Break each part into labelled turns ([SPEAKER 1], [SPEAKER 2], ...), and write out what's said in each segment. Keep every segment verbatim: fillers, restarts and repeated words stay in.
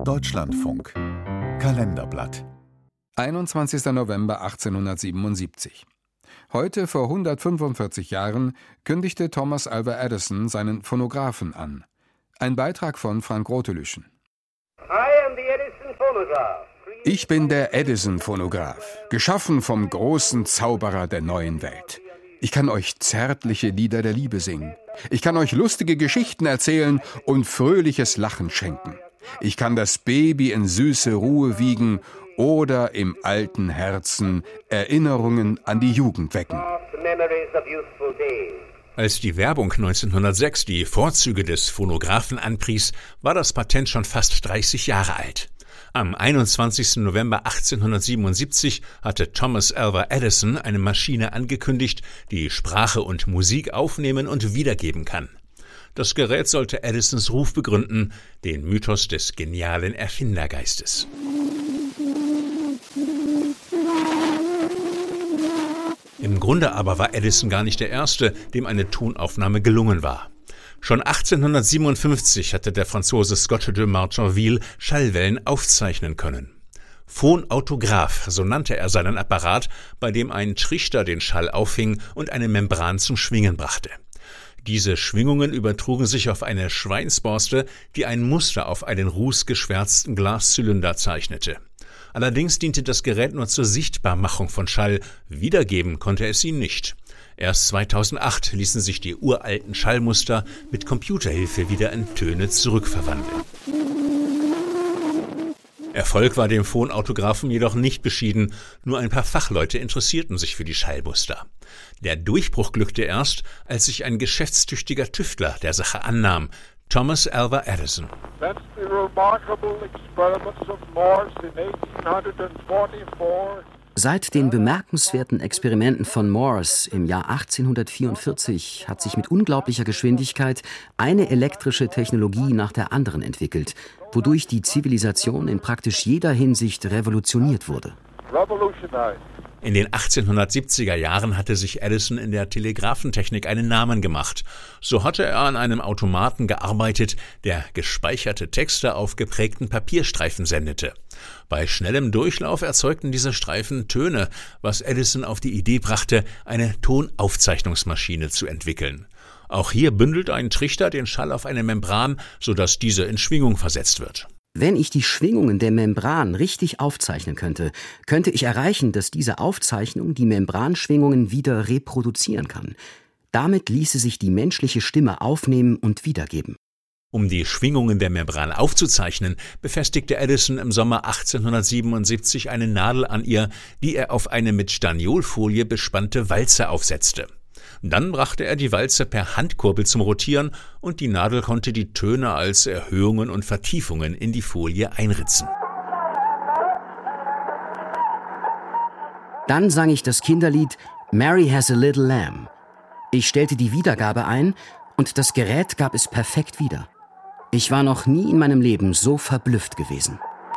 [SPEAKER 1] Deutschlandfunk Kalenderblatt.
[SPEAKER 2] einundzwanzigster November achtzehnhundertsiebenundsiebzig. Heute vor hundertfünfundvierzig Jahren kündigte Thomas Alva Edison seinen Phonographen an. Ein Beitrag von Frank Rotelüschen. Ich bin der Edison-Phonograph, geschaffen vom großen Zauberer der neuen Welt. Ich kann euch zärtliche Lieder der Liebe singen. Ich kann euch lustige Geschichten erzählen und fröhliches Lachen schenken. Ich kann das Baby in süße Ruhe wiegen oder im alten Herzen Erinnerungen an die Jugend wecken.
[SPEAKER 3] Als die Werbung neunzehnhundertsechs die Vorzüge des Phonographen anpries, war das Patent schon fast dreißig Jahre alt. Am einundzwanzigsten November achtzehnhundertsiebenundsiebzig hatte Thomas Alva Edison eine Maschine angekündigt, die Sprache und Musik aufnehmen und wiedergeben kann. Das Gerät sollte Edisons Ruf begründen, den Mythos des genialen Erfindergeistes. Im Grunde aber war Edison gar nicht der Erste, dem eine Tonaufnahme gelungen war. Schon achtzehnhundertsiebenundfünfzig hatte der Franzose Scott de Martinville Schallwellen aufzeichnen können. Phonautograph, so nannte er seinen Apparat, bei dem ein Trichter den Schall auffing und eine Membran zum Schwingen brachte. Diese Schwingungen übertrugen sich auf eine Schweinsborste, die ein Muster auf einen rußgeschwärzten Glaszylinder zeichnete. Allerdings diente das Gerät nur zur Sichtbarmachung von Schall, wiedergeben konnte es ihn nicht. Erst zweitausendacht ließen sich die uralten Schallmuster mit Computerhilfe wieder in Töne zurückverwandeln. Erfolg war dem Phonautographen jedoch nicht beschieden, nur ein paar Fachleute interessierten sich für die Schallmuster. Der Durchbruch glückte erst, als sich ein geschäftstüchtiger Tüftler der Sache annahm, Thomas Alva Edison.
[SPEAKER 4] Seit den bemerkenswerten Experimenten von Morse im Jahr achtzehnhundertvierundvierzig hat sich mit unglaublicher Geschwindigkeit eine elektrische Technologie nach der anderen entwickelt, wodurch die Zivilisation in praktisch jeder Hinsicht revolutioniert wurde.
[SPEAKER 3] In den achtzehnhundertsiebziger Jahren hatte sich Edison in der Telegraphentechnik einen Namen gemacht. So hatte er an einem Automaten gearbeitet, der gespeicherte Texte auf geprägten Papierstreifen sendete. Bei schnellem Durchlauf erzeugten diese Streifen Töne, was Edison auf die Idee brachte, eine Tonaufzeichnungsmaschine zu entwickeln. Auch hier bündelt ein Trichter den Schall auf eine Membran, sodass diese in Schwingung versetzt wird.
[SPEAKER 4] Wenn ich die Schwingungen der Membran richtig aufzeichnen könnte, könnte ich erreichen, dass diese Aufzeichnung die Membranschwingungen wieder reproduzieren kann. Damit ließe sich die menschliche Stimme aufnehmen und wiedergeben.
[SPEAKER 3] Um die Schwingungen der Membran aufzuzeichnen, befestigte Edison im Sommer achtzehnhundertsiebenundsiebzig eine Nadel an ihr, die er auf eine mit Staniolfolie bespannte Walze aufsetzte. Dann brachte er die Walze per Handkurbel zum Rotieren und die Nadel konnte die Töne als Erhöhungen und Vertiefungen in die Folie einritzen.
[SPEAKER 4] Dann sang ich das Kinderlied Mary Has a Little Lamb. Ich stellte die Wiedergabe ein und das Gerät gab es perfekt wieder. Ich war noch nie in meinem Leben so verblüfft gewesen.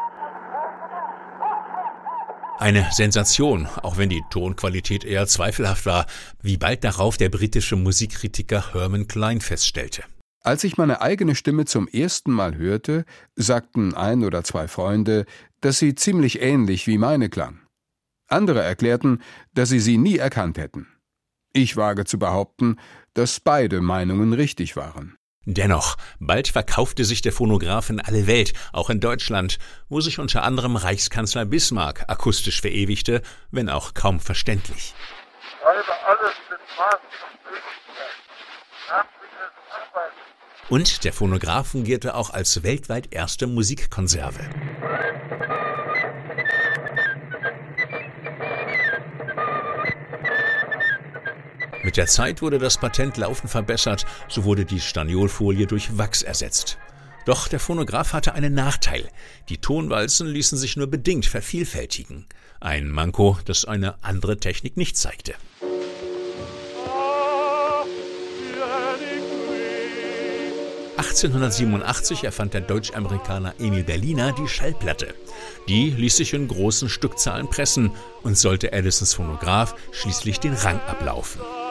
[SPEAKER 3] Eine Sensation, auch wenn die Tonqualität eher zweifelhaft war, wie bald darauf der britische Musikkritiker Herman Klein feststellte.
[SPEAKER 2] Als ich meine eigene Stimme zum ersten Mal hörte, sagten ein oder zwei Freunde, dass sie ziemlich ähnlich wie meine klang. Andere erklärten, dass sie sie nie erkannt hätten. Ich wage zu behaupten, dass beide Meinungen richtig waren.
[SPEAKER 3] Dennoch, bald verkaufte sich der Phonograph in alle Welt, auch in Deutschland, wo sich unter anderem Reichskanzler Bismarck akustisch verewigte, wenn auch kaum verständlich. Und der Phonograph fungierte auch als weltweit erste Musikkonserve. Mit der Zeit wurde das Patent laufend verbessert, so wurde die Staniolfolie durch Wachs ersetzt. Doch der Phonograph hatte einen Nachteil. Die Tonwalzen ließen sich nur bedingt vervielfältigen. Ein Manko, das eine andere Technik nicht zeigte. achtzehnhundertsiebenundachtzig erfand der Deutsch-Amerikaner Emil Berliner die Schallplatte. Die ließ sich in großen Stückzahlen pressen und sollte Edisons Phonograph schließlich den Rang ablaufen.